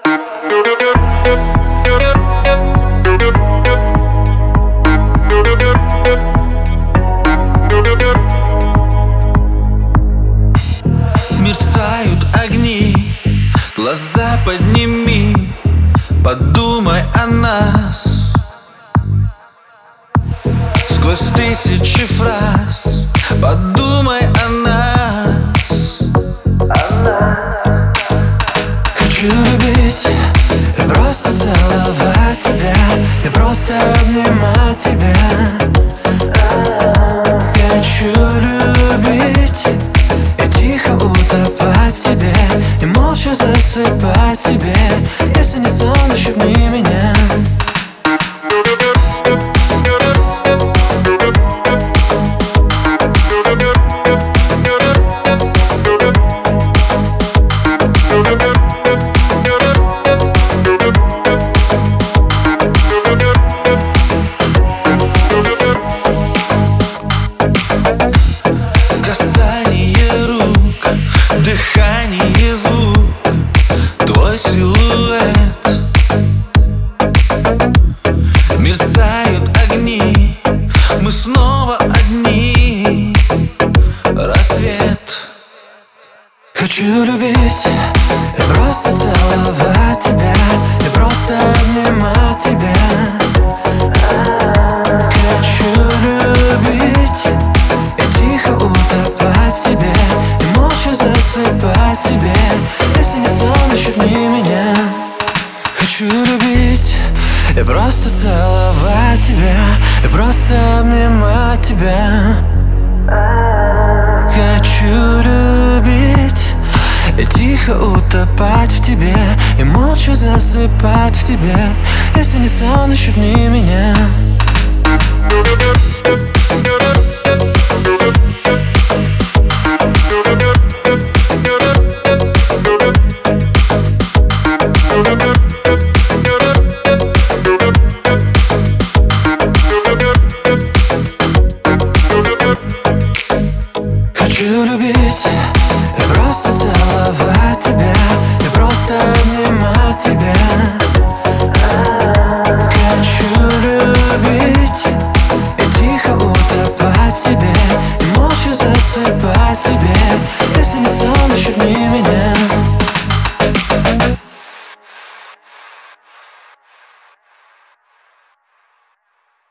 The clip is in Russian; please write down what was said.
Мерцают огни, глаза подними, подумай о нас. Сквозь тысячи фраз подумай о нас. Хочу любить и просто целовать тебя, и просто обнимать тебя. Хочу любить и тихо утопать в тебе, и молча засыпать в тебе. Если не сон, ущипни меня. Касание рук, дыхание, звук, твой силуэт. Мерцают огни, мы снова одни. Рассвет. Хочу любить и просто целовать тебя, и просто обнимать тебя. Хочу любить и тихо утопать в тебе, и молча засыпать в тебе. Если не сон, ущипни меня. Хочу любить и просто целовать тебя, и просто обнимать тебя. Хочу любить и тихо утопать в тебе, и молча засыпать в тебе. Если не сон, ущипни меня. Хочу любить и просто целовать тебя,